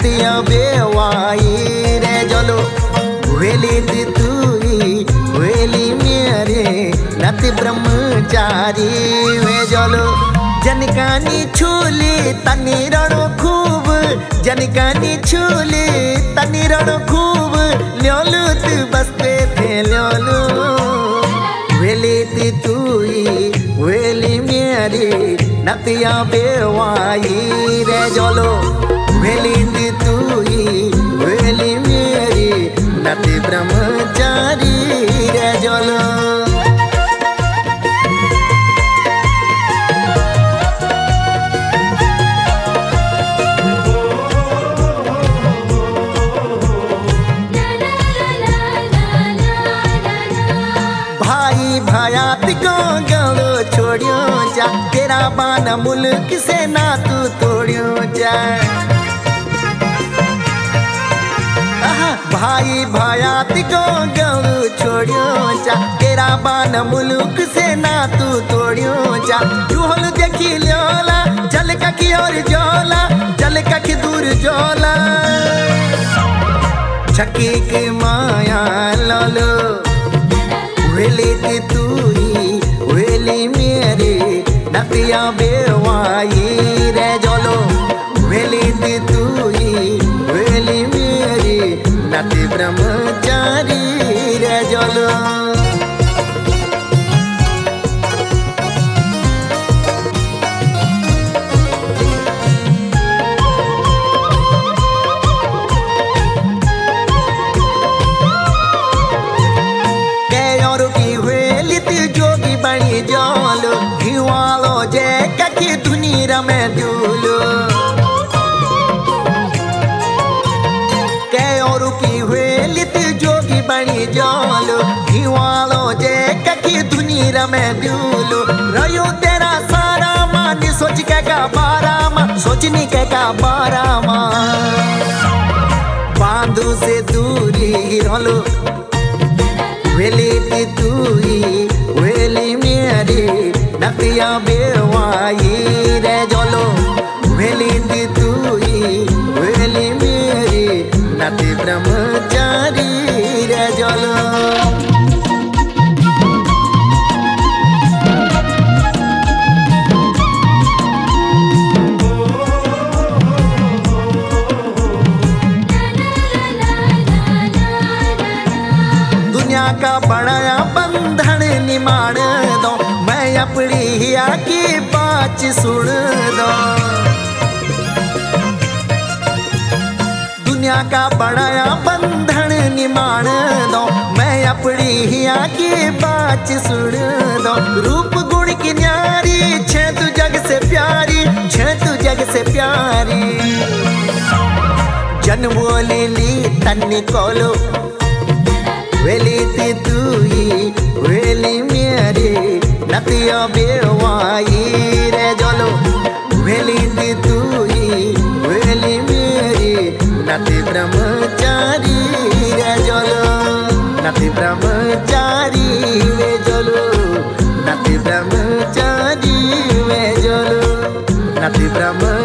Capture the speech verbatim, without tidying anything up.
नतिया बेवाई रे जलो वेली तुई वेली मेरे नति ब्रह्मचारी वे जलो जनकानी छूली तनी रणो खूब जनकानी छूली तनी रणो खूब ल्योलू तू बसते थे ल्योलू वेली तुई वेली मेरी नतिया बेवाई रे जलो वेली तुई वेली मेरी नति ब्रह्मचारी रे जलो भायात को गलो छोड़ियो जा तेरा बाना मुल्क से ना तू तोड़ियो जा भाई भायात को गलो छोड़ियो जा तेरा बाना मुल्क से ना तू तोड़ियो जा चूहल देखी ल्योला जल कखी और जोला जल कखी दूर जोला छकी की माया लालो वेली तुई वेली मेरी नतिया बेवाई रे जलो वेली तुई वेली मेरी नति ब्रह्मचारी रे जलो बनी जोलो हिवालो जे कखी दुनिया में दूलो कै और की वेलित जोगी बनी जोलो हिवालो जे कखी दुनिया में दूलो रयो तेरा सारा मान सोच के का बारा मा सोचनी के का बारा मा बांधू से दूरी रोलो वेली तुई वेली मेरी नतिया बेवाई रे जलो वेली तुई वेली मेरी नति ब्रह्मचारी रे जलो दुनिया का बनाया बंधन निमाण दो मैं अपनी हिया की बात सुन दो दुनिया का बनाया बंधन निमाण दो मैं अपनी हिया की बात सुन दो रूप गुण की न्यारी छे तू जग से प्यारी छे तू जग से प्यारी जन बोली ली तन्नी कोलो वेली तुई वेली मेरी नतिया बेवाई रे जलो वेली तुई वेली मेरी नति ब्रह्मचारी रे जलो नति ब्रह्मचारी वे जलो नति ब्रह्मचारी वे जलो नति ब्रह्म